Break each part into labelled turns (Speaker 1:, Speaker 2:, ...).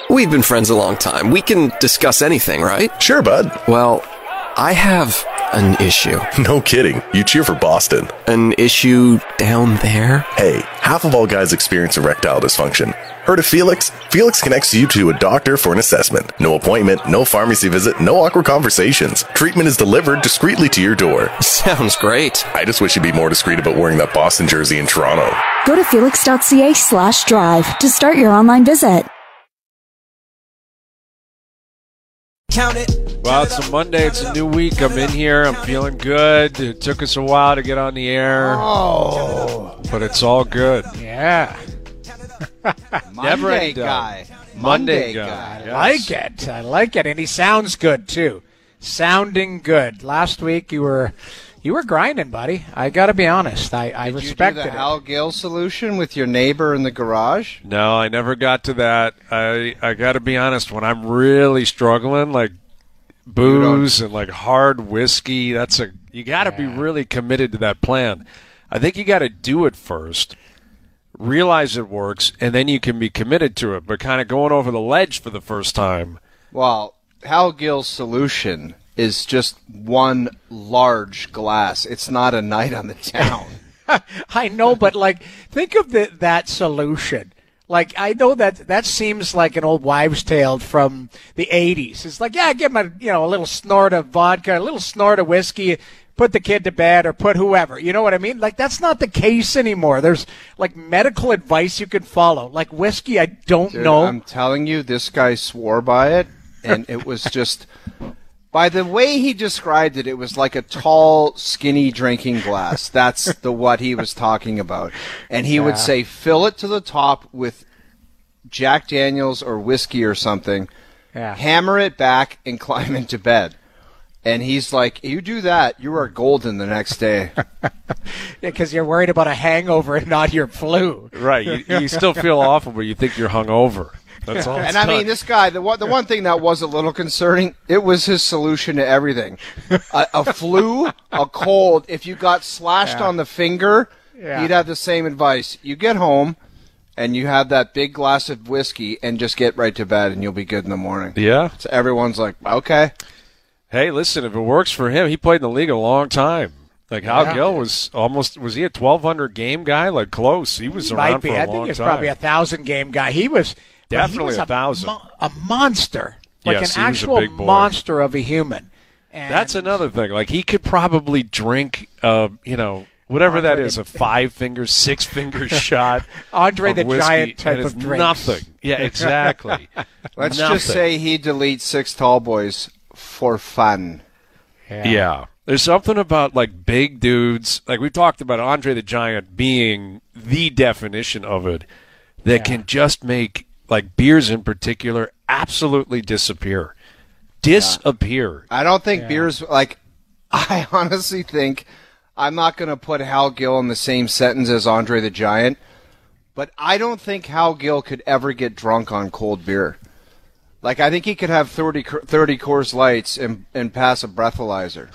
Speaker 1: We've been friends a long time. We can discuss anything, right?
Speaker 2: Sure, bud.
Speaker 1: Well, I have an issue.
Speaker 2: No kidding. You cheer for Boston.
Speaker 1: An issue down there?
Speaker 2: Hey, half of all guys experience erectile dysfunction. Heard of Felix? Felix connects you to a doctor for an assessment. No appointment, no pharmacy visit, no awkward conversations. Treatment is delivered discreetly to your door.
Speaker 1: Sounds great.
Speaker 2: I just wish you'd be more discreet about wearing that Boston jersey in Toronto.
Speaker 3: Go to felix.ca/drive to start your online visit.
Speaker 4: Count it.
Speaker 5: Well, it's a Monday. It's a new week. I'm in here. I'm feeling good. It took us a while to get on the air.
Speaker 6: Oh.
Speaker 5: But it's all good.
Speaker 6: Yeah.
Speaker 5: Monday
Speaker 6: guy.
Speaker 5: Monday guy. Yes.
Speaker 6: I like it. And he sounds good, too. Sounding good. Last week you were grinding, buddy. I got to be honest. I respected
Speaker 7: it. Did you do the
Speaker 6: it.
Speaker 7: Hal Gill solution with your neighbor in the garage?
Speaker 5: No, I never got to that. I got to be honest. When I'm really struggling, like booze and like hard whiskey, you got to be really committed to that plan. I think you got to do it first, realize it works, and then you can be committed to it. But kind of going over the ledge for the first time.
Speaker 7: Well, Hal Gill's solution is just one large glass. It's not a night on the town.
Speaker 6: I know, but like, think of that solution. Like, I know that seems like an old wives' tale from the 80s. It's like, yeah, give him a little snort of vodka, a little snort of whiskey, put the kid to bed or put whoever. You know what I mean? Like, that's not the case anymore. There's, like, medical advice you can follow. Like, whiskey, I don't know.
Speaker 7: I'm telling you, this guy swore by it, and it was just... By the way he described it, it was like a tall, skinny drinking glass. That's what he was talking about. And he would say, fill it to the top with Jack Daniels or whiskey or something, hammer it back, and climb into bed. And he's like, you do that, you are golden the next day.
Speaker 6: Because you're worried about a hangover and not your flu.
Speaker 5: Right. You still feel awful, but you think you're hungover. That's all.
Speaker 7: And I mean, this guy, the one thing that was a little concerning, it was his solution to everything. A flu, a cold, if you got slashed on the finger, he'd have the same advice. You get home and you have that big glass of whiskey and just get right to bed and you'll be good in the morning.
Speaker 5: Yeah.
Speaker 7: So everyone's like, okay.
Speaker 5: Hey, listen, if it works for him, he played in the league a long time. Like, Hal Gill was he a 1,200 game guy? Like, close. He was around for a long time.
Speaker 6: I think he's probably a 1,000 game guy. He was
Speaker 5: definitely 1,000.
Speaker 6: A monster. Like
Speaker 5: yes,
Speaker 6: an actual monster of a human. And
Speaker 5: that's another thing. Like, he could probably drink, whatever that is, a 5-finger, 6-finger shot.
Speaker 6: Andre
Speaker 5: of
Speaker 6: the
Speaker 5: whiskey,
Speaker 6: Giant type
Speaker 5: and
Speaker 6: of
Speaker 5: it's
Speaker 6: drink.
Speaker 5: Nothing. Yeah, exactly.
Speaker 7: Let's just say he deletes 6 tall boys for fun.
Speaker 5: Yeah. There's something about, like, big dudes. Like, we talked about Andre the Giant being the definition of it that can just make, like, beers in particular, absolutely disappear.
Speaker 7: I don't think beers, like, I honestly think, I'm not going to put Hal Gill in the same sentence as Andre the Giant, but I don't think Hal Gill could ever get drunk on cold beer. Like, I think he could have 30 Coors Lights and pass a breathalyzer.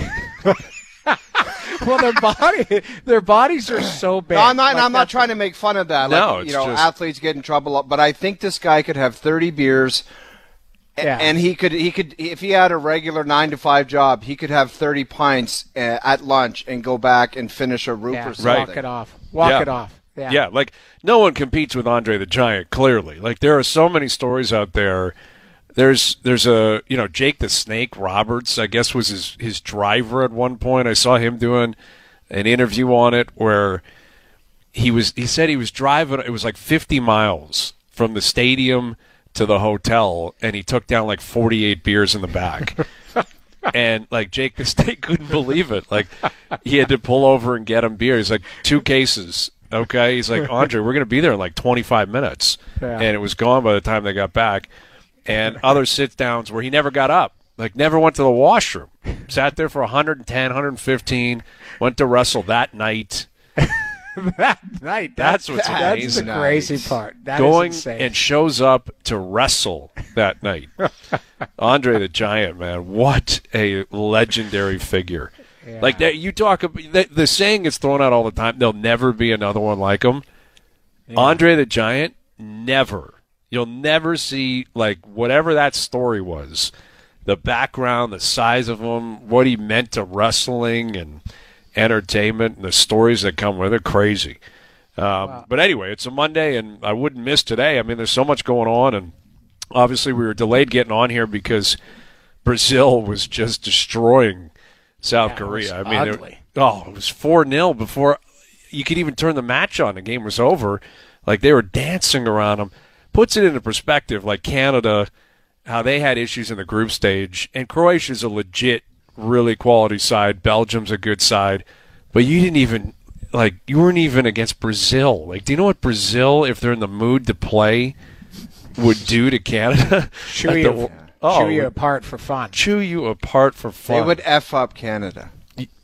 Speaker 6: Well, their bodies are so bad.
Speaker 7: No, I'm not trying to make fun of that.
Speaker 5: No,
Speaker 7: like,
Speaker 5: it's just...
Speaker 7: athletes get in trouble, but I think this guy could have 30 beers, and he could if he had a regular 9-to-5 job, he could have 30 pints at lunch and go back and finish a roof or something.
Speaker 6: Walk it off.
Speaker 5: Yeah, like, no one competes with Andre the Giant, clearly. Like, there are so many stories out there. There's a, Jake the Snake Roberts, I guess, was his driver at one point. I saw him doing an interview on it where he said he was driving, it was like 50 miles from the stadium to the hotel, and he took down like 48 beers in the back. And, like, Jake the Snake couldn't believe it. Like, he had to pull over and get him beer. He's like, 2 cases. Okay, he's like, Andre, we're going to be there in like 25 minutes. Yeah. And it was gone by the time they got back. And other sit-downs where he never got up, like never went to the washroom. Sat there for 110, 115, went to wrestle that night.
Speaker 6: That night.
Speaker 5: That's what's amazing.
Speaker 6: That's the crazy part. That
Speaker 5: Going
Speaker 6: is insane.
Speaker 5: And shows up to wrestle that night. Andre the Giant, man, what a legendary figure. Yeah. Like that, you talk about the saying gets thrown out all the time. There'll never be another one like him. Yeah. Andre the Giant, never You'll never see, like, whatever that story was, the background, the size of him, what he meant to wrestling and entertainment, and the stories that come with it, crazy. But anyway, it's a Monday, and I wouldn't miss today. I mean, there's so much going on, and obviously we were delayed getting on here because Brazil was just destroying South Korea. I mean, it was 4-0 before you could even turn the match on. The game was over. Like, they were dancing around them. Puts it into perspective, like Canada, how they had issues in the group stage, and Croatia's a legit, really quality side. Belgium's a good side, but you weren't even against Brazil. Like, do you know what Brazil, if they're in the mood to play, would do to Canada?
Speaker 6: Chew you apart for fun.
Speaker 5: Chew you apart for fun.
Speaker 7: They would F up Canada.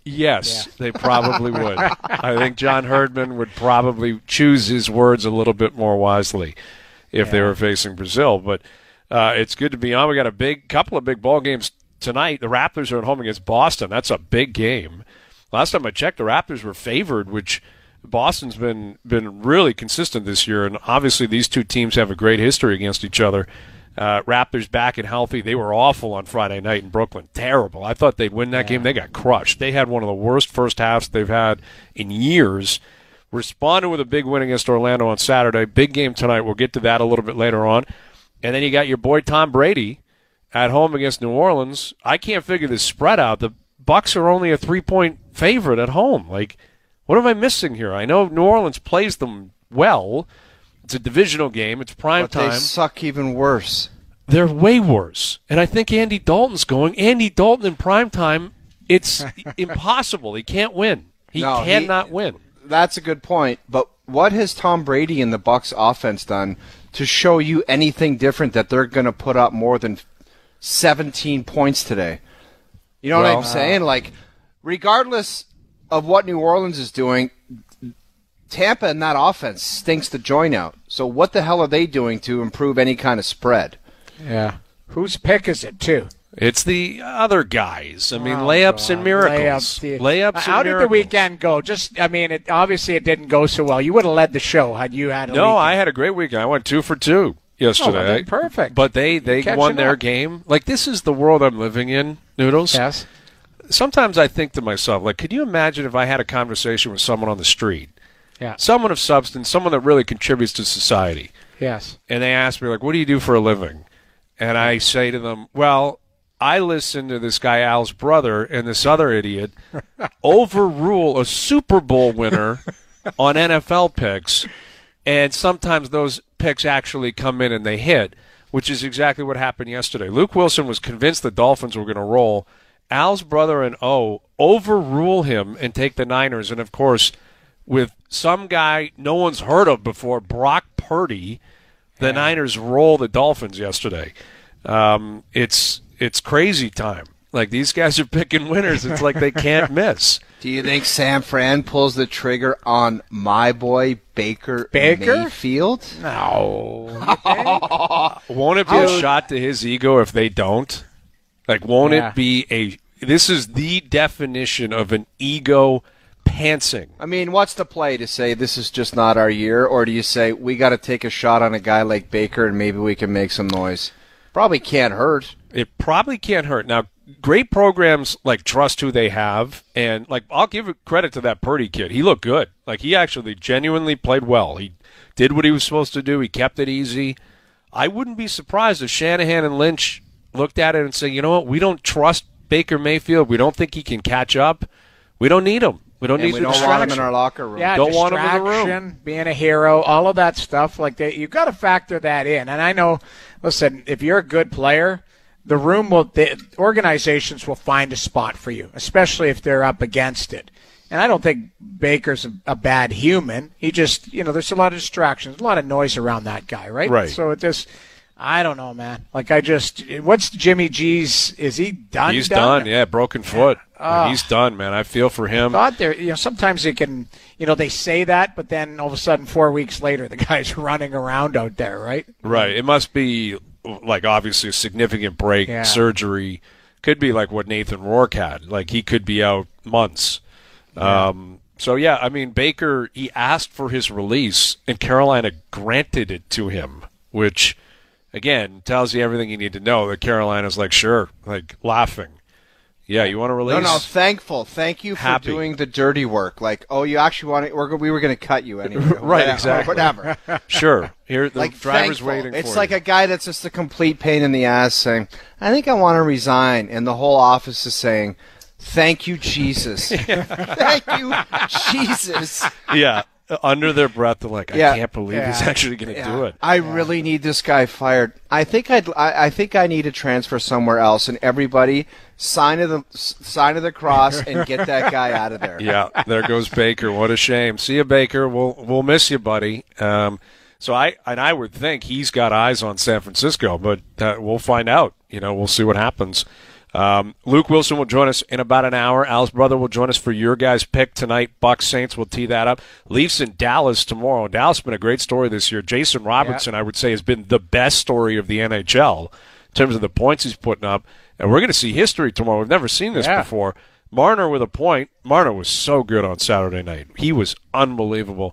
Speaker 5: Yes, they probably would. I think John Herdman would probably choose his words a little bit more wisely if they were facing Brazil. But it's good to be on. We got a couple of big ball games tonight. The Raptors are at home against Boston. That's a big game. Last time I checked, the Raptors were favored, which Boston's been really consistent this year. And obviously these two teams have a great history against each other. Raptors back and healthy. They were awful on Friday night in Brooklyn. Terrible. I thought they'd win that game. They got crushed. They had one of the worst first halves they've had in years. Responded with a big win against Orlando on Saturday. Big game tonight. We'll get to that a little bit later on. And then you got your boy Tom Brady at home against New Orleans. I can't figure this spread out. The Bucs are only a 3-point favorite at home. Like, what am I missing here? I know New Orleans plays them well. It's a divisional game. It's prime time.
Speaker 7: They suck even worse.
Speaker 5: They're way worse. And I think Andy Dalton's going. Andy Dalton in prime time, it's impossible. He can't win. He cannot win.
Speaker 7: That's a good point. But what has Tom Brady and the Bucs offense done to show you anything different that they're going to put up more than 17 points today? You know what I'm saying? Like, regardless of what New Orleans is doing, Tampa and that offense stinks the joint out. So what the hell are they doing to improve any kind of spread?
Speaker 6: Yeah. Whose pick is it, too?
Speaker 5: It's the other guys. I mean, layups and miracles. Layups
Speaker 6: How did the weekend go? Obviously it didn't go so well. You would have led the show had you had a weekend.
Speaker 5: I had a great weekend. I went 2 for 2 yesterday.
Speaker 6: Perfect.
Speaker 5: But they won their game. Like, this is the world I'm living in, Noodles.
Speaker 6: Yes.
Speaker 5: Sometimes I think to myself, like, could you imagine if I had a conversation with someone on the street?
Speaker 6: Yeah.
Speaker 5: Someone of substance, someone that really contributes to society.
Speaker 6: Yes.
Speaker 5: And they ask me, like, what do you do for a living? And I say to them, well, I listen to this guy Al's brother and this other idiot overrule a Super Bowl winner on NFL picks, and sometimes those picks actually come in and they hit, which is exactly what happened yesterday. Luke Wilson was convinced the Dolphins were going to roll. Al's brother and O overrule him and take the Niners, and of course, with some guy no one's heard of before, Brock Purdy, the Niners roll the Dolphins yesterday. It's crazy time. Like, these guys are picking winners. It's like they can't miss.
Speaker 7: Do you think San Fran pulls the trigger on my boy Baker Mayfield?
Speaker 6: No.
Speaker 5: Won't it be a shot to his ego if they don't? Like, won't it be this is the definition of an ego pantsing.
Speaker 7: I mean, what's the play to say this is just not our year, or do you say we got to take a shot on a guy like Baker and maybe we can make some noise? Probably can't hurt.
Speaker 5: It probably can't hurt. Now, great programs like trust who they have, and like I'll give credit to that Purdy kid. He looked good. Like, he actually genuinely played well. He did what he was supposed to do. He kept it easy. I wouldn't be surprised if Shanahan and Lynch looked at it and said, you know what, we don't trust Baker Mayfield. We don't think he can catch up. We don't need him. We don't need the distraction.
Speaker 7: We don't want him in our locker room.
Speaker 6: Yeah,
Speaker 5: don't want him in the room.
Speaker 6: Being a hero, all of that stuff. Like, you've got to factor that in. And I know, listen, if you're a good player, the organizations will find a spot for you, especially if they're up against it. And I don't think Baker's a bad human. He just, there's a lot of distractions, a lot of noise around that guy, right?
Speaker 5: Right.
Speaker 6: So it just, I don't know, man. Like, what's Jimmy G's, is he done?
Speaker 5: He's done, yeah, broken foot. He's done, man. I feel for him.
Speaker 6: I thought sometimes it can, they say that, but then all of a sudden 4 weeks later, the guy's running around out there, right?
Speaker 5: Right. It must be, like, obviously a significant break, surgery. Could be like what Nathan Rourke had. Like, he could be out months. Yeah. Baker, he asked for his release, and Carolina granted it to him which, again, tells you everything you need to know that Carolina's like, sure, like laughing. Yeah, you want to release?
Speaker 7: No, thankful. Thank you for
Speaker 5: Happy.
Speaker 7: doing the dirty work. Like, oh, you actually want it? We were going to cut you anyway.
Speaker 5: Right, exactly.
Speaker 7: Whatever.
Speaker 5: Sure. Here, the
Speaker 7: Like,
Speaker 5: driver's
Speaker 7: thankful.
Speaker 5: waiting for
Speaker 7: It's
Speaker 5: you.
Speaker 7: like a guy that's just a complete pain in the ass saying, I think I want to resign. And the whole office is saying, thank you, Jesus. Thank you, Jesus.
Speaker 5: Yeah, under their breath, they're like,
Speaker 7: Yeah.
Speaker 5: I can't believe he's
Speaker 6: Yeah.
Speaker 5: actually going to do it.
Speaker 7: I really need this guy fired. I think I need to transfer somewhere else, and everybody sign of the cross and get that guy out of there.
Speaker 5: Yeah, there goes Baker. What a shame. See you, Baker. We'll miss you, buddy. So I would think he's got eyes on San Francisco, but we'll find out. We'll see what happens. Luke Wilson will join us in about an hour. Al's brother will join us for your guys' pick tonight. Bucks Saints will tee that up. Leafs in Dallas tomorrow. Dallas has been a great story this year. Jason Robertson, I would say, has been the best story of the NHL in terms of the points he's putting up. And we're going to see history tomorrow. We've never seen this before. Marner with a point. Marner was so good on Saturday night. He was unbelievable.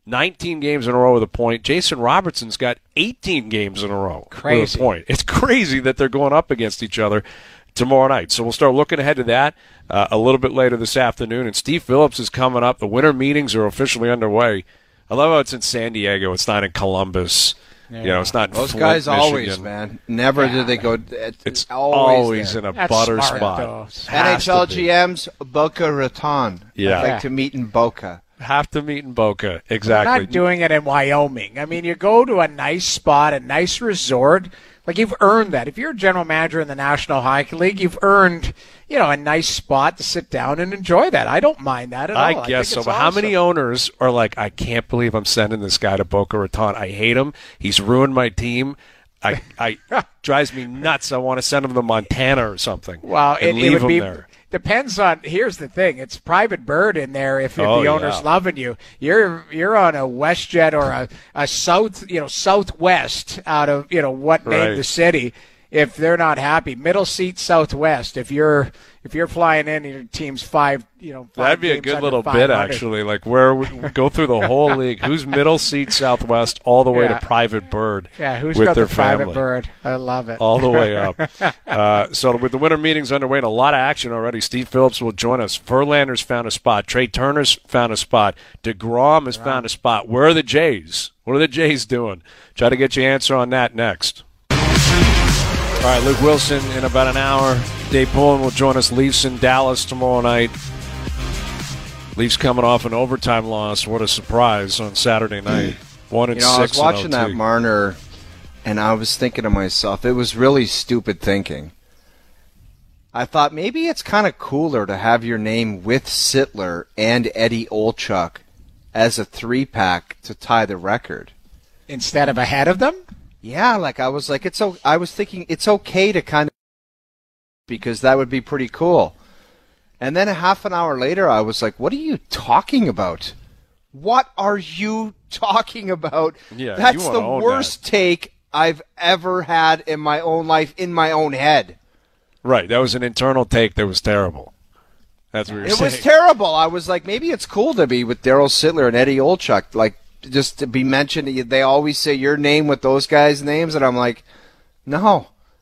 Speaker 5: 19 games in a row with a point. Jason Robertson's got 18 games in a row with a point. It's crazy that they're going up against each other tomorrow night. So we'll start looking ahead to that a little bit later this afternoon. And Steve Phillips is coming up. The winter meetings are officially underway. I love how it's in San Diego. It's not in Columbus. It's not in
Speaker 7: Those
Speaker 5: Flint,
Speaker 7: guys
Speaker 5: Michigan.
Speaker 7: always, man. Never do they go.
Speaker 5: It's
Speaker 7: always
Speaker 5: in a
Speaker 6: That's
Speaker 5: butter
Speaker 6: smart,
Speaker 5: spot.
Speaker 6: though.
Speaker 5: Has to
Speaker 7: NHL
Speaker 5: be.
Speaker 7: GMs, Boca Raton.
Speaker 5: Yeah.
Speaker 7: I'd like to meet in Boca.
Speaker 5: Have to meet in Boca.
Speaker 6: They're
Speaker 5: Exactly.
Speaker 6: not doing it in Wyoming. I mean, you go to a nice spot, a nice resort. Like, you've earned that. If you're a general manager in the National Hockey League, you've earned, a nice spot to sit down and enjoy that. I don't mind that at all.
Speaker 5: I guess so.
Speaker 6: think
Speaker 5: But
Speaker 6: it's
Speaker 5: how
Speaker 6: awesome.
Speaker 5: many owners are like, I can't believe I'm sending this guy to Boca Raton. I hate him. He's ruined my team. I drives me nuts. I want to send him to Montana or something.
Speaker 6: Well,
Speaker 5: and
Speaker 6: it
Speaker 5: leave
Speaker 6: would
Speaker 5: him
Speaker 6: be
Speaker 5: there.
Speaker 6: depends on. Here's the thing: it's private bird in there. If
Speaker 5: Oh,
Speaker 6: the owner's
Speaker 5: yeah.
Speaker 6: loving you, you're on a WestJet or a south, Southwest out of what
Speaker 5: Right.
Speaker 6: named the city. If they're not happy, middle seat Southwest. If you're flying in and your team's five
Speaker 5: That'd be a
Speaker 6: games
Speaker 5: good
Speaker 6: under
Speaker 5: little bit,
Speaker 6: 500.
Speaker 5: actually. Like, where we go through the whole league. Who's middle seat Southwest all the way
Speaker 6: Yeah.
Speaker 5: to private bird
Speaker 6: Yeah, who's
Speaker 5: with
Speaker 6: got
Speaker 5: their
Speaker 6: the private
Speaker 5: family.
Speaker 6: bird? I love it.
Speaker 5: All the way up. So with the winter meetings underway and a lot of action already, Steve Phillips will join us. Verlander's found a spot. Trey Turner's found a spot. DeGrom has found a spot. Where are the Jays? What are the Jays doing? Try to get your answer on that next. All right, Luke Wilson in about an hour. Dave Pullen will join us. Leafs in Dallas tomorrow night. Leafs coming off an overtime loss. What a surprise on Saturday night. 1-6.
Speaker 7: I was watching
Speaker 5: in
Speaker 7: that
Speaker 5: OT.
Speaker 7: Marner, and I was thinking to myself, it was really stupid thinking. I thought maybe it's kind of cooler to have your name with Sittler and Eddie Olchuk as a 3-pack to tie the record.
Speaker 6: Instead of ahead of them.
Speaker 7: Yeah, I was thinking it's okay to kind of, because that would be pretty cool. And then a half an hour later, I was like, what are you talking about? What are you talking about?
Speaker 5: Yeah, you
Speaker 7: That's
Speaker 5: wanna
Speaker 7: the
Speaker 5: own
Speaker 7: worst take I've ever had in my own life, in my own head.
Speaker 5: Right, that was an internal take that was terrible. That's what you're
Speaker 7: It
Speaker 5: saying.
Speaker 7: was terrible. I was like, maybe it's cool to be with Daryl Sittler and Eddie Olchuk, just to be mentioned. They always say your name with those guys' names, and I'm like, no,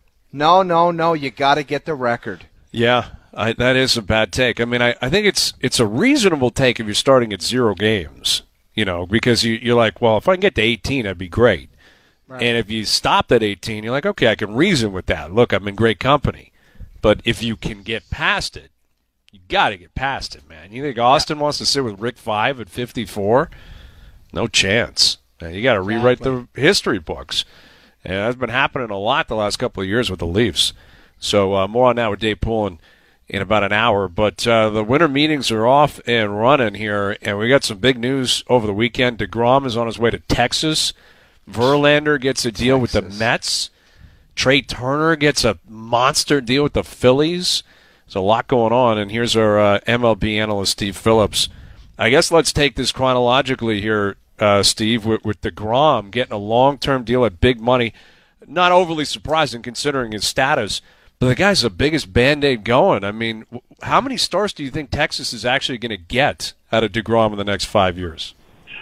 Speaker 7: you got to get the record.
Speaker 5: Yeah, that is a bad take. I mean, I think it's a reasonable take if you're starting at 0 games, because you're like, well, if I can get to 18, that'd be great. Right. And if you stopped at 18, you're like, okay, I can reason with that. Look, I'm in great company. But if you can get past it, you got to get past it, man. You think Austin wants to sit with Rick 5 at 54? No chance. Man, you got to rewrite the history books. And that's been happening a lot the last couple of years with the Leafs. So more on that with Dave Pullen in about an hour. But the winter meetings are off and running here, and we got some big news over the weekend. DeGrom is on his way to Texas. Verlander gets a deal with the Mets. Trey Turner gets a monster deal with the Phillies. There's a lot going on, and here's our MLB analyst, Steve Phillips. I guess let's take this chronologically here, Steve, with DeGrom getting a long-term deal at big money. Not overly surprising considering his status, but the guy's the biggest Band-Aid going. I mean, how many starts do you think Texas is actually going to get out of DeGrom in the next 5 years?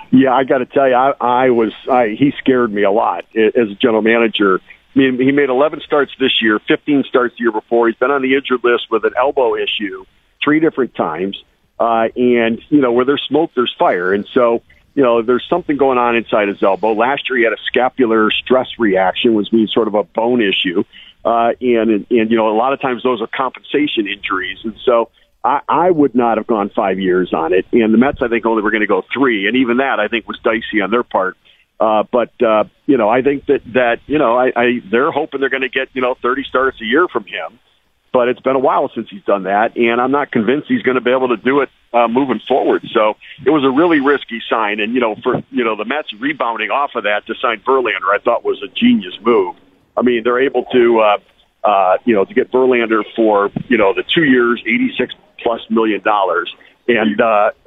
Speaker 8: Yeah, I got to tell you, he scared me a lot as a general manager. I mean, he made 11 starts this year, 15 starts the year before. He's been on the injured list with an elbow issue 3 different times. And, where there's smoke, there's fire. And so, there's something going on inside his elbow. Last year he had a scapular stress reaction, which means sort of a bone issue. And a lot of times those are compensation injuries. And so I would not have gone 5 years on it. And the Mets, I think, only were going to go 3. And even that, I think, was dicey on their part. But I think that they're hoping they're going to get, 30 starts a year from him. But it's been a while since he's done that, and I'm not convinced he's going to be able to do it moving forward. So it was a really risky sign. And, the Mets rebounding off of that to sign Verlander, I thought was a genius move. I mean, they're able to, to get Verlander for, the 2 years, $86+ million. And,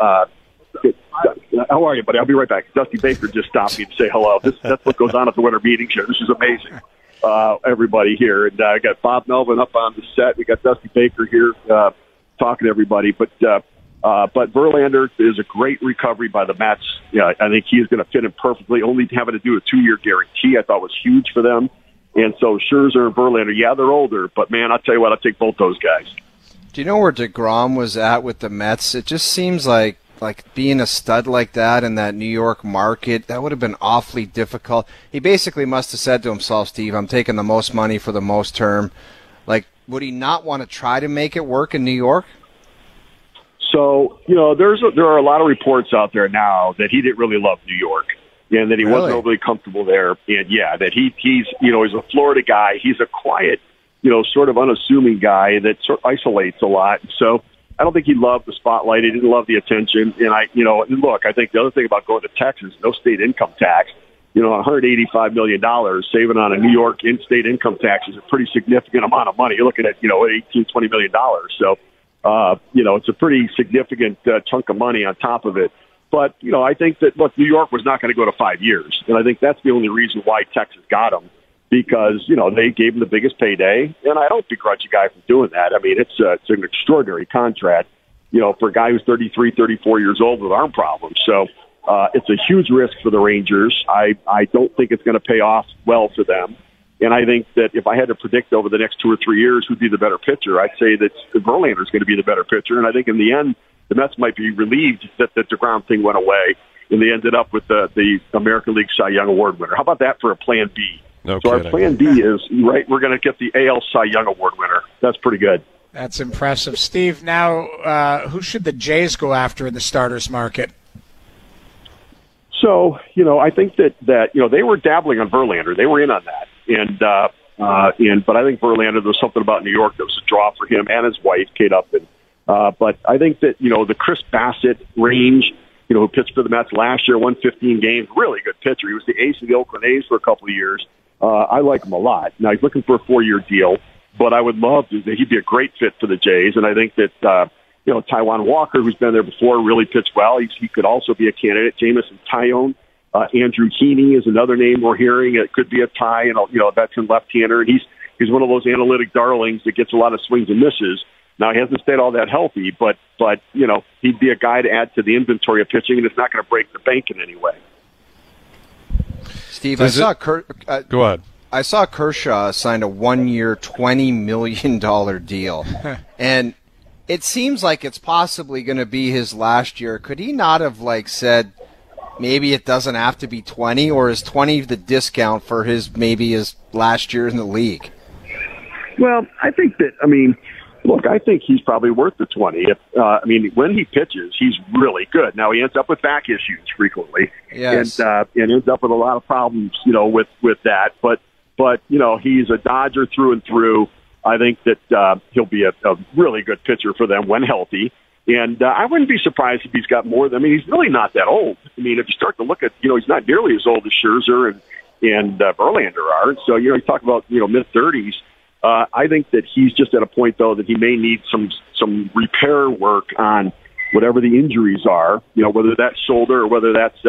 Speaker 8: how are you, buddy? I'll be right back. Dusty Baker just stopped me to say hello. That's what goes on at the winter meeting show. This is amazing. Everybody here. And I got Bob Melvin up on the set. We got Dusty Baker here talking to everybody. But Verlander is a great recovery by the Mets. Yeah, I think he is going to fit in perfectly. Only having to do a 2-year guarantee I thought was huge for them. And so Scherzer and Verlander, yeah, they're older. But, man, I'll tell you what, I'll take both those guys.
Speaker 7: Do you know where DeGrom was at with the Mets? It just seems like being a stud like that in that New York market, that would have been awfully difficult. He basically must have said to himself, Steve, I'm taking the most money for the most term. Like, would he not want to try to make it work in New York?
Speaker 8: So, there are a lot of reports out there now that he didn't really love New York and that he wasn't overly comfortable there. And, yeah, that he's a Florida guy. He's a quiet, sort of unassuming guy that sort of isolates a lot. So I don't think he loved the spotlight. He didn't love the attention. And look, I think the other thing about going to Texas, no state income tax, $185 million saving on a New York in-state income tax is a pretty significant amount of money. You're looking at, $18, $20 million. So, it's a pretty significant chunk of money on top of it. But, I think that, look, New York was not going to go to 5 years. And I think that's the only reason why Texas got him. Because, they gave him the biggest payday, and I don't begrudge a guy for doing that. I mean, it's an extraordinary contract, for a guy who's 33, 34 years old with arm problems. So it's a huge risk for the Rangers. I don't think it's going to pay off well for them. And I think that if I had to predict over the next 2 or 3 years who'd be the better pitcher, I'd say that Verlander is going to be the better pitcher. And I think in the end, the Mets might be relieved that the DeGrom thing went away, and they ended up with the American League Cy Young Award winner. How about that for a plan B?
Speaker 5: No
Speaker 8: so
Speaker 5: kidding.
Speaker 8: Our plan B is, right, we're going to get the AL Cy Young Award winner. That's pretty good.
Speaker 6: That's impressive. Steve, now who should the Jays go after in the starters market?
Speaker 8: So, I think that they were dabbling on Verlander. They were in on that. But I think Verlander, there was something about New York that was a draw for him and his wife, Kate Upton. But I think that, the Chris Bassett range, who pitched for the Mets last year, won 15 games, really good pitcher. He was the ace of the Oakland A's for a couple of years. I like him a lot. Now, he's looking for a 4-year deal, but I would love to. He'd be a great fit for the Jays, and I think that, Taijuan Walker, who's been there before, really pitched well. He could also be a candidate. Jameson Taillon, Andrew Heaney is another name we're hearing. It could be a tie, and a veteran left-hander, and he's one of those analytic darlings that gets a lot of swings and misses. Now, he hasn't stayed all that healthy, but he'd be a guy to add to the inventory of pitching, and it's not going to break the bank in any way.
Speaker 7: Steve,
Speaker 5: go ahead.
Speaker 7: I saw Kershaw signed a 1-year, $20 million deal, and it seems like it's possibly going to be his last year. Could he not have said maybe it doesn't have to be 20, or is 20 the discount for his last year in the league?
Speaker 8: Well, I think that I think he's probably worth the 20. When he pitches, he's really good. Now, he ends up with back issues frequently,
Speaker 7: yes,
Speaker 8: and ends up with a lot of problems, with that. But he's a Dodger through and through. I think that he'll be a really good pitcher for them when healthy. And I wouldn't be surprised if he's got more than. He's really not that old. If you start to look at, he's not nearly as old as Scherzer and Verlander are. And so, you talk about, mid-30s. I think that he's just at a point, though, that he may need some repair work on whatever the injuries are, whether that's shoulder or whether that's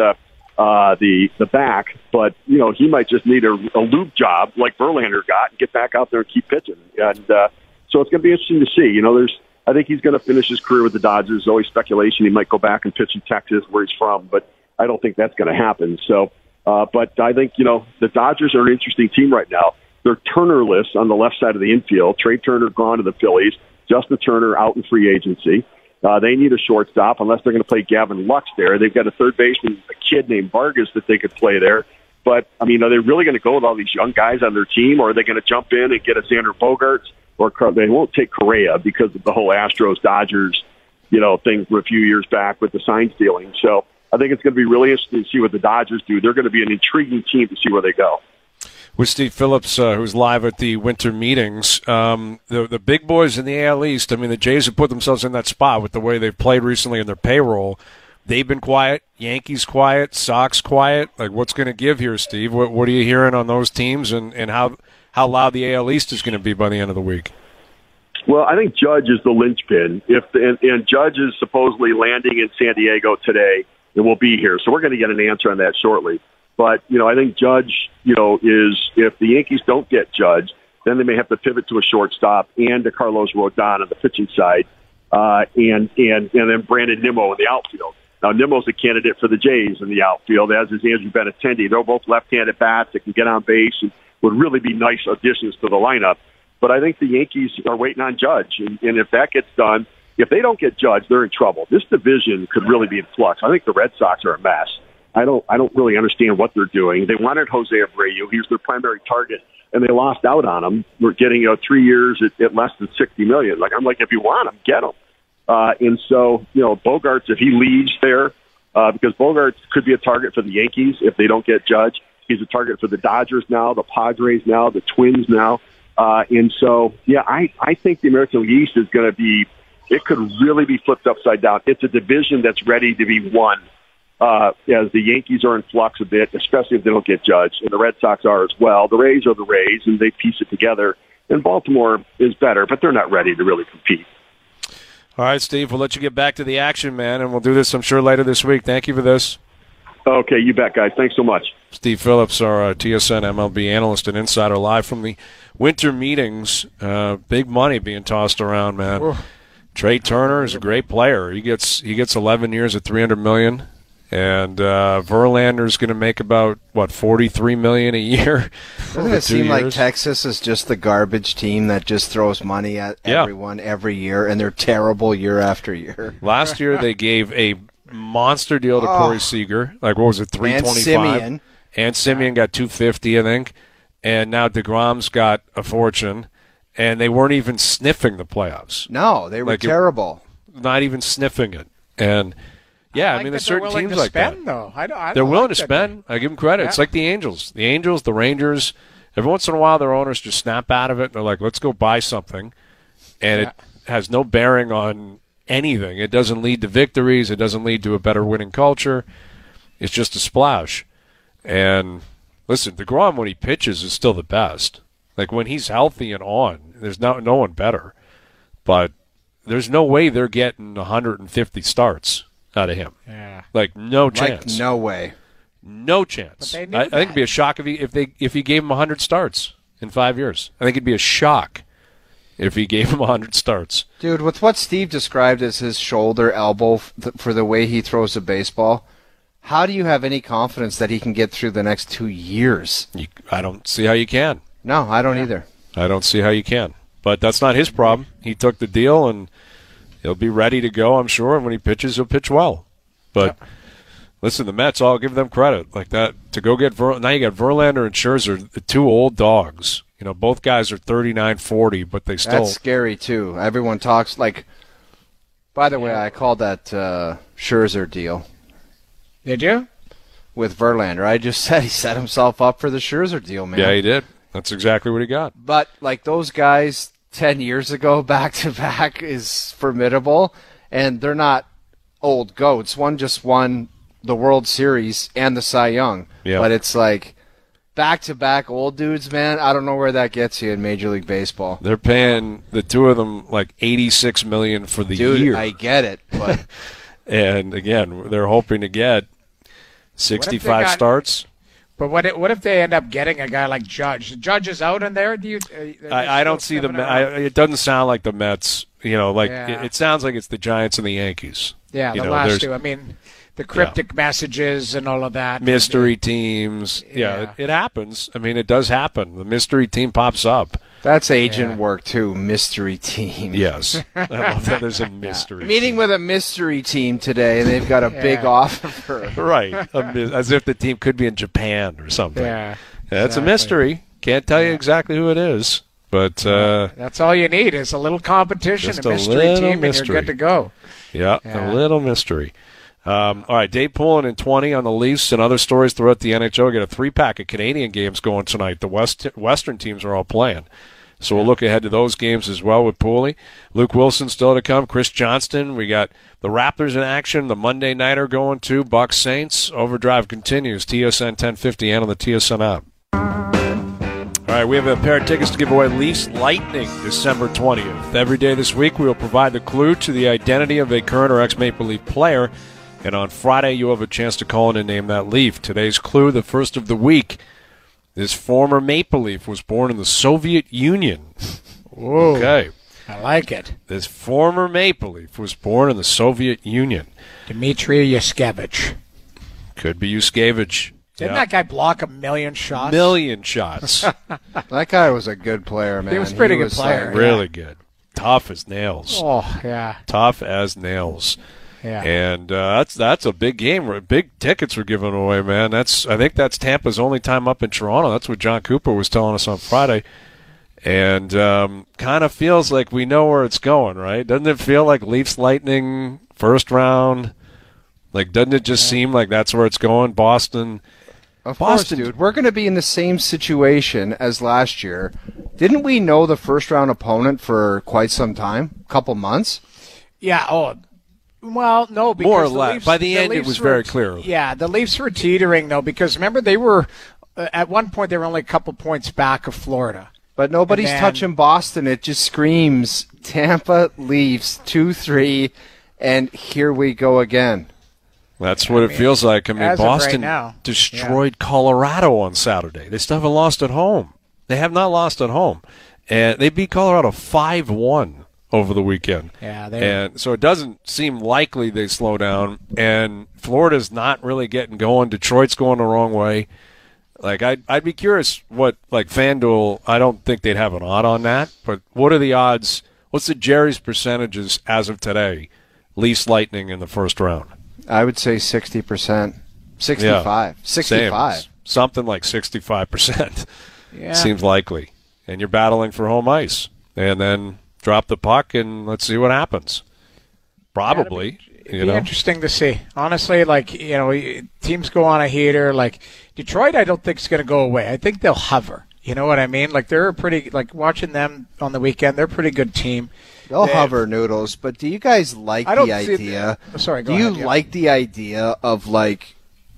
Speaker 8: the back. But, he might just need a loop job like Verlander got and get back out there and keep pitching. And so it's going to be interesting to see. I think he's going to finish his career with the Dodgers. There's always speculation he might go back and pitch in Texas where he's from. But I don't think that's going to happen. So, but I think, the Dodgers are an interesting team right now. They're Turner-less on the left side of the infield. Trey Turner gone to the Phillies. Justin Turner out in free agency. They need a shortstop unless they're going to play Gavin Lux there. They've got a third baseman, a kid named Vargas that they could play there. But, are they really going to go with all these young guys on their team, or are they going to jump in and get a Xander Bogaerts? Or they won't take Correa because of the whole Astros-Dodgers, thing from a few years back with the sign stealing. So I think it's going to be really interesting to see what the Dodgers do. They're going to be an intriguing team to see where they go.
Speaker 5: With Steve Phillips, who's live at the winter meetings, the big boys in the AL East, the Jays have put themselves in that spot with the way they've played recently in their payroll. They've been quiet. Yankees quiet. Sox quiet. Like, what's going to give here, Steve? What are you hearing on those teams, and how loud the AL East is going to be by the end of the week?
Speaker 8: Well, I think Judge is the linchpin. And Judge is supposedly landing in San Diego today and will be here. So we're going to get an answer on that shortly. But, I think Judge, is, if the Yankees don't get Judge, then they may have to pivot to a shortstop and to Carlos Rodon on the pitching side, and then Brandon Nimmo in the outfield. Now, Nimmo's a candidate for the Jays in the outfield, as is Andrew Benintendi. They're both left-handed bats that can get on base and would really be nice additions to the lineup. But I think the Yankees are waiting on Judge. And if that gets done, if they don't get Judge, they're in trouble. This division could really be in flux. I think the Red Sox are a mess. I don't really understand what they're doing. They wanted Jose Abreu. He was their primary target, and they lost out on him. We're getting 3 years at less than $60 million. I'm like, if you want him, get him. And so, Bogaerts, if he leaves there, because Bogaerts could be a target for the Yankees if they don't get Judge. He's a target for the Dodgers now, the Padres now, the Twins now. And so, I think the American League East is going to be, it could really be flipped upside down. It's a division that's ready to be won, as the Yankees are in flux a bit, especially if they don't get Judge, and the Red Sox are as well. The Rays are the Rays, and they piece it together. And Baltimore is better, but they're not ready to really compete.
Speaker 5: All right, Steve, we'll let you get back to the action, man, and we'll do this, I'm sure, later this week. Thank you for this.
Speaker 8: Okay, you bet, guys. Thanks so much.
Speaker 5: Steve Phillips, our TSN MLB analyst and insider, live from the winter meetings. Big money being tossed around, man. Whoa. Trey Turner is a great player. He gets 11 years at $300 million, and Verlander's going to make about $43 million a year.
Speaker 7: Doesn't it seem like Texas is just the garbage team that just throws money at everyone every year, and they're terrible year after year?
Speaker 5: Last year they gave a monster deal to Corey Seager. Like, what was it, $325? And Simeon got $250, I think. And now DeGrom's got a fortune. And they weren't even sniffing the playoffs.
Speaker 7: No, they were terrible.
Speaker 5: Not even sniffing it. And, there's certain teams like that.
Speaker 6: Though.
Speaker 5: They're willing to spend. I give them credit. Yeah. It's like the Angels. The Angels, the Rangers, every once in a while their owners just snap out of it. And they're like, let's go buy something. And it has no bearing on anything. It doesn't lead to victories. It doesn't lead to a better winning culture. It's just a splash. And listen, DeGrom, when he pitches, is still the best. Like, when he's healthy and on, there's no one better. But there's no way they're getting 150 starts out of him.
Speaker 6: Yeah.
Speaker 5: Like, no chance.
Speaker 7: Like, no way.
Speaker 5: No chance. I think it'd be a shock if he gave him 100 starts in 5 years. I think it'd be a shock if he gave him 100 starts.
Speaker 7: Dude, with what Steve described as his shoulder elbow for the way he throws a baseball, how do you have any confidence that he can get through the next 2 years?
Speaker 5: I don't see how you can.
Speaker 7: No, I don't either.
Speaker 5: I don't see how you can. But that's not his problem. He took the deal, and he'll be ready to go, I'm sure. And when he pitches, he'll pitch well. But listen, the Mets, I'll give them credit. Like that, to go get now you got Verlander and Scherzer, the two old dogs. Both guys are 39, 40, but they still.
Speaker 7: That's scary, too. Everyone talks like. By the way, I called that Scherzer deal.
Speaker 6: Did you?
Speaker 7: With Verlander. I just said he set himself up for the Scherzer deal, man.
Speaker 5: Yeah, he did. That's exactly what he got.
Speaker 7: But, like, those guys 10 years ago, back-to-back, is formidable, and they're not old goats. One just won the World Series and the Cy Young.
Speaker 5: Yeah.
Speaker 7: But it's like back-to-back old dudes, man. I don't know where that gets you in Major League Baseball.
Speaker 5: They're paying the two of them like $86 million for the year.
Speaker 7: Dude, I get it, but
Speaker 5: and again, they're hoping to get 65 starts.
Speaker 6: But what if they end up getting a guy like Judge? The Judge is out in there. Do you?
Speaker 5: I don't see the. It doesn't sound like the Mets. It sounds like it's the Giants and the Yankees.
Speaker 6: Yeah, the last two. I mean, the cryptic messages and all of that.
Speaker 5: Mystery teams. Yeah, it happens. I mean, it does happen. The mystery team pops up.
Speaker 7: That's agent work, too. Mystery team.
Speaker 5: Yes. I love that there's a mystery
Speaker 7: Meeting
Speaker 5: team.
Speaker 7: with a mystery team today, and they've got a big offer.
Speaker 5: Right. As if the team could be in Japan or something.
Speaker 6: Yeah.
Speaker 5: That's a mystery. Can't tell you exactly who it is. But
Speaker 6: that's all you need is a little competition,
Speaker 5: just
Speaker 6: a
Speaker 5: a
Speaker 6: mystery
Speaker 5: little
Speaker 6: team,
Speaker 5: mystery.
Speaker 6: and you're good to go.
Speaker 5: yeah, a little mystery. All right, Dave Poulin in 20 on the Leafs and other stories throughout the NHL. We got a 3-pack of Canadian games going tonight. The Western teams are all playing. So we'll look ahead to those games as well with Pooley. Luke Wilson still to come. Chris Johnston. We got the Raptors in action. The Monday Nighter going too. Bucks Saints. Overdrive continues. TSN 1050 and on the TSN app. All right, we have a pair of tickets to give away. Leafs Lightning, December 20th. Every day this week, we will provide the clue to the identity of a current or ex-Maple Leaf player. And on Friday, you'll have a chance to call in and name that Leaf. Today's clue, the first of the week. This former Maple Leaf was born in the Soviet Union.
Speaker 6: Whoa.
Speaker 5: Okay.
Speaker 6: I like it.
Speaker 5: This former Maple Leaf was born in the Soviet Union.
Speaker 6: Dmitry Yushkevich.
Speaker 5: Could be Yushkevich.
Speaker 6: Didn't that guy block 1,000,000 shots?
Speaker 5: Million shots.
Speaker 7: That guy was a good player, man.
Speaker 6: He was a pretty good player.
Speaker 5: Really good. Tough as nails.
Speaker 6: Oh, yeah.
Speaker 5: Tough as nails.
Speaker 6: Yeah.
Speaker 5: And that's a big game. Big tickets were given away, man. I think that's Tampa's only time up in Toronto. That's what John Cooper was telling us on Friday. And kind of feels like we know where it's going, right? Doesn't it feel like Leafs Lightning first round? Like, doesn't it just seem like that's where it's going? Boston.
Speaker 7: Of course, dude. We're going to be in the same situation as last year. Didn't we know the first-round opponent for quite some time? A couple months?
Speaker 6: Yeah, well, no, because
Speaker 5: more or
Speaker 6: the
Speaker 5: less.
Speaker 6: Leafs,
Speaker 5: By the end,
Speaker 6: Leafs
Speaker 5: it was
Speaker 6: were,
Speaker 5: very clear.
Speaker 6: Yeah, the Leafs were teetering, though, because remember, they were, at one point, they were only a couple points back of Florida.
Speaker 7: But nobody's touching Boston. It just screams Tampa Leafs 2-3, and here we go again.
Speaker 5: That's what it feels like. I mean, Boston
Speaker 6: destroyed
Speaker 5: Colorado on Saturday. They still haven't lost at home. They have not lost at home. And they beat Colorado 5-1 over the weekend.
Speaker 6: Yeah,
Speaker 5: and so it doesn't seem likely they slow down. And Florida's not really getting going. Detroit's going the wrong way. Like, I'd be curious what, like, FanDuel, I don't think they'd have an odd on that. But what are the odds? What's the Jerry's percentages as of today? Leafs Lightning in the first round.
Speaker 7: I would say 60%. 65.
Speaker 5: Yeah.
Speaker 7: 65.
Speaker 5: Same. Something like 65%.
Speaker 6: Yeah.
Speaker 5: Seems likely. And you're battling for home ice. And then drop the puck and let's see what happens. Probably.
Speaker 6: It'd be interesting to see. Honestly, like, teams go on a heater. Like, Detroit, I don't think is going to go away. I think they'll hover. You know what I mean? Like, they're watching them on the weekend, they're a pretty good team.
Speaker 7: They'll hover, Noodles, but do you guys like the idea?
Speaker 6: Sorry, go
Speaker 7: ahead.
Speaker 6: Do
Speaker 7: you like the idea of, like,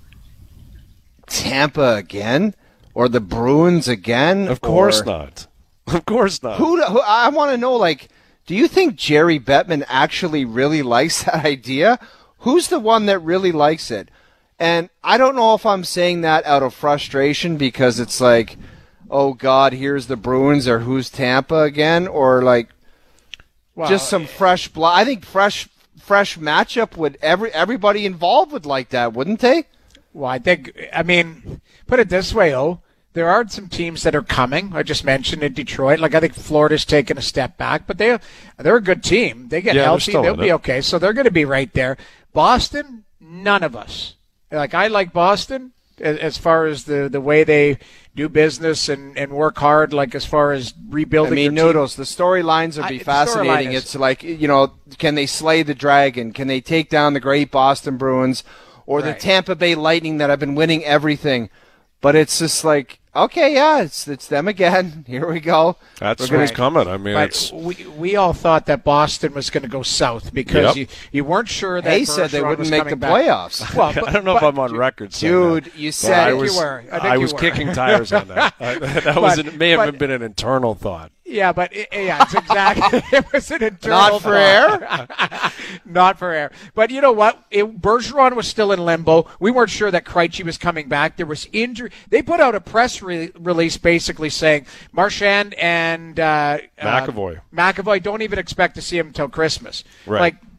Speaker 7: Tampa again? Or the Bruins again?
Speaker 5: Of course not. Of course not.
Speaker 7: Who I want to know, like, do you think Jerry Bettman actually really likes that idea? Who's the one that really likes it? And I don't know if I'm saying that out of frustration because it's like, oh, God, here's the Bruins, or who's Tampa again? Or, like, just some fresh blood. I think fresh matchup would everybody involved would like that, wouldn't they?
Speaker 6: Well, I mean, put it this way, there are some teams that are coming. I just mentioned in Detroit. Like, I think Florida's taken a step back, but they're a good team. They get healthy, they'll be okay. So they're going to be right there. Boston, none of us. Like, I like Boston as far as the way they do business and work hard, like as far as rebuilding.
Speaker 7: I mean, Noodles, the storylines would be fascinating. It's like, can they slay the dragon? Can they take down the great Boston Bruins or the Tampa Bay Lightning that have been winning everything? But it's just like, okay, yeah, it's them again. Here we go.
Speaker 5: That's what's coming. I mean,
Speaker 6: we all thought that Boston was going to go south because you weren't sure that
Speaker 7: they said they wouldn't make the playoffs.
Speaker 5: Well, I don't know if I'm on record saying
Speaker 7: that. Dude, you said
Speaker 6: you were.
Speaker 5: I was kicking tires on that. That may have been an internal thought.
Speaker 6: Yeah, but it's exactly. It was an internal
Speaker 7: Not for air?
Speaker 6: Not for air. But you know what? Bergeron was still in limbo. We weren't sure that Krejci was coming back. There was injury. They put out a press release basically saying Marchand and
Speaker 5: McAvoy
Speaker 6: don't even expect to see him until Christmas.
Speaker 5: Right.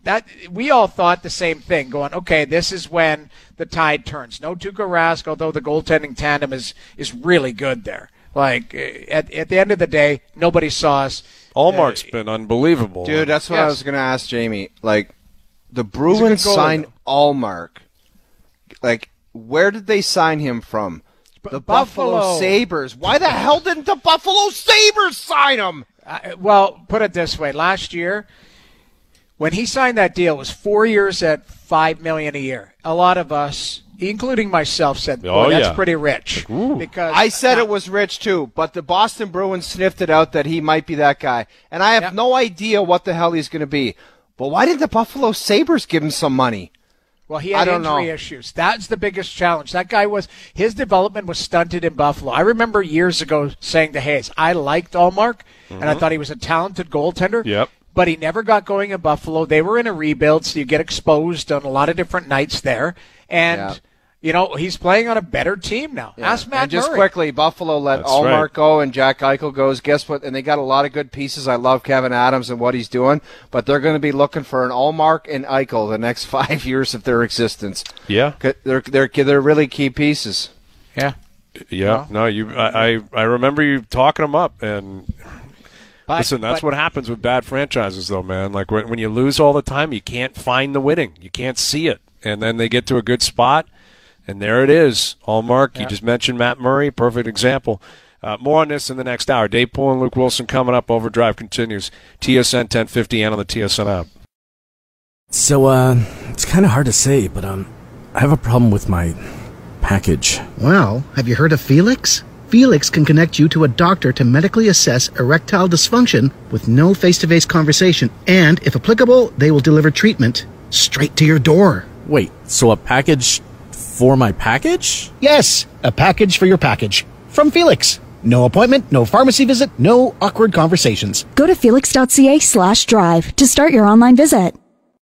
Speaker 6: that we all thought the same thing, going, okay, this is when the tide turns. No Tuukka Rask, although the goaltending tandem is really good there. Like, at the end of the day, nobody saw us.
Speaker 5: Allmark's been unbelievable.
Speaker 7: Dude, that's what I was going to ask Jamie. Like, the Bruins signed Allmark. Like, where did they sign him from? The Buffalo Sabres. Why the hell didn't the Buffalo Sabres sign him?
Speaker 6: Well, put it this way. Last year, when he signed that deal, it was 4 years at $5 million a year. A lot of us, including myself, said, that's pretty rich. Because
Speaker 7: I said it was rich, too, but the Boston Bruins sniffed it out that he might be that guy. And I have no idea what the hell he's going to be. But why didn't the Buffalo Sabres give him some money?
Speaker 6: Well, he had injury issues. That's the biggest challenge. That guy his development was stunted in Buffalo. I remember years ago saying to Hayes, I liked Allmark, and I thought he was a talented goaltender.
Speaker 5: Yep.
Speaker 6: But he never got going in Buffalo. They were in a rebuild, so you get exposed on a lot of different nights there. And, he's playing on a better team now.
Speaker 7: Yeah.
Speaker 6: Ask Matt
Speaker 7: and just
Speaker 6: Murray.
Speaker 7: quickly, Buffalo let Allmark go and Jack Eichel goes. Guess what? And they got a lot of good pieces. I love Kevin Adams and what he's doing, but they're going to be looking for an Allmark and Eichel the next 5 years of their existence.
Speaker 5: Yeah.
Speaker 7: They're really key pieces.
Speaker 6: Yeah.
Speaker 5: Yeah. No, I remember you talking them up, and listen, that's what happens with bad franchises, though, man. Like, when you lose all the time, you can't find the winning. You can't see it. And then they get to a good spot, and there it is. Allmark, you just mentioned Matt Murray, perfect example. More on this in the next hour. Dave Poole and Luke Wilson coming up. Overdrive continues. TSN 1050 and on the TSN app.
Speaker 9: So, it's kind of hard to say, but I have a problem with my package.
Speaker 10: Well, have you heard of Felix? Felix can connect you to a doctor to medically assess erectile dysfunction with no face-to-face conversation, and, if applicable, they will deliver treatment straight to your door.
Speaker 9: Wait, so a package for my package?
Speaker 10: Yes, a package for your package. From Felix. No appointment, no pharmacy visit, no awkward conversations.
Speaker 3: Go to felix.ca/drive to start your online visit.